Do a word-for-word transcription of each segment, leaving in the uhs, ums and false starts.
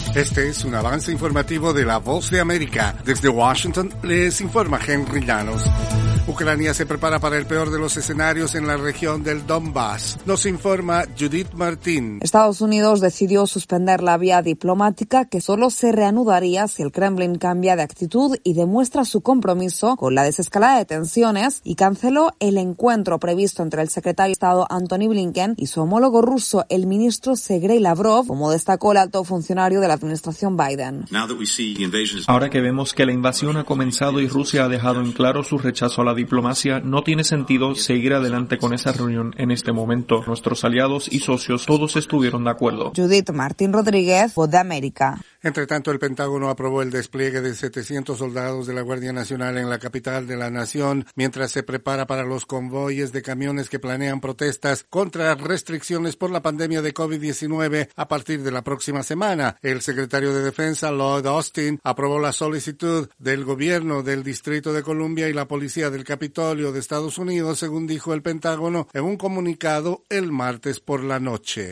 Este es un avance informativo de La Voz de América. Desde Washington les informa Henry Llanos. Ucrania se prepara para el peor de los escenarios en la región del Donbass. Nos informa Judith Martín. Estados Unidos decidió suspender la vía diplomática, que solo se reanudaría si el Kremlin cambia de actitud y demuestra su compromiso con la desescalada de tensiones, y canceló el encuentro previsto entre el secretario de Estado Antony Blinken y su homólogo ruso, el ministro Sergei Lavrov, como destacó el alto funcionario de la administración Biden. Ahora que vemos que la invasión ha comenzado y Rusia ha dejado en claro su rechazo a la diplomacia, no tiene sentido seguir adelante con esa reunión en este momento. Nuestros aliados y socios todos estuvieron de acuerdo. Judith Martín Rodríguez, Voz de América. Entre tanto, el Pentágono aprobó el despliegue de setecientos soldados de la Guardia Nacional en la capital de la nación, mientras se prepara para los convoyes de camiones que planean protestas contra restricciones por la pandemia de COVID diecinueve a partir de la próxima semana. El secretario de Defensa, Lloyd Austin, aprobó la solicitud del gobierno del Distrito de Columbia y la policía del Capitolio de Estados Unidos, según dijo el Pentágono en un comunicado el martes por la noche.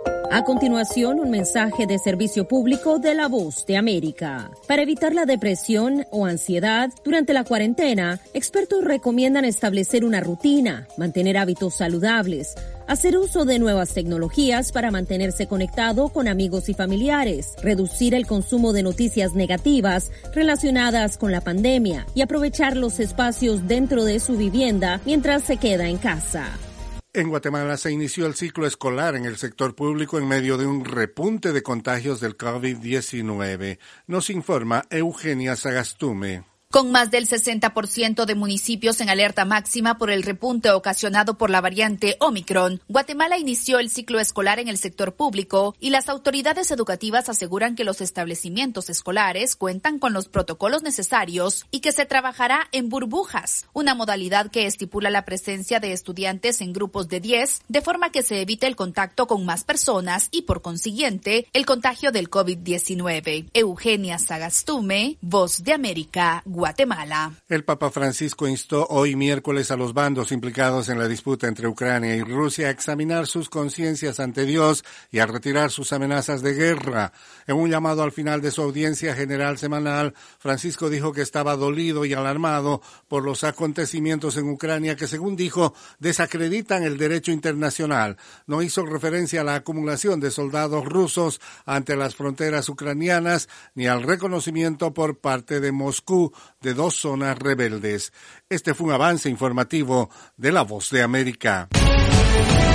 A continuación, un mensaje de servicio público de La Voz de América. Para evitar la depresión o ansiedad durante la cuarentena, expertos recomiendan establecer una rutina, mantener hábitos saludables, hacer uso de nuevas tecnologías para mantenerse conectado con amigos y familiares, reducir el consumo de noticias negativas relacionadas con la pandemia y aprovechar los espacios dentro de su vivienda mientras se queda en casa. En Guatemala se inició el ciclo escolar en el sector público en medio de un repunte de contagios del COVID diecinueve. Nos informa Eugenia Sagastume. Con más del sesenta por ciento de municipios en alerta máxima por el repunte ocasionado por la variante Omicron, Guatemala inició el ciclo escolar en el sector público y las autoridades educativas aseguran que los establecimientos escolares cuentan con los protocolos necesarios y que se trabajará en burbujas, una modalidad que estipula la presencia de estudiantes en grupos de diez, de forma que se evite el contacto con más personas y, por consiguiente, el contagio del COVID diecinueve. Eugenia Sagastume, Voz de América, Guatemala. El Papa Francisco instó hoy miércoles a los bandos implicados en la disputa entre Ucrania y Rusia a examinar sus conciencias ante Dios y a retirar sus amenazas de guerra. En un llamado al final de su audiencia general semanal, Francisco dijo que estaba dolido y alarmado por los acontecimientos en Ucrania que, según dijo, desacreditan el derecho internacional. No hizo referencia a la acumulación de soldados rusos ante las fronteras ucranianas ni al reconocimiento por parte de Moscú de dos zonas rebeldes. Este fue un avance informativo de La Voz de América.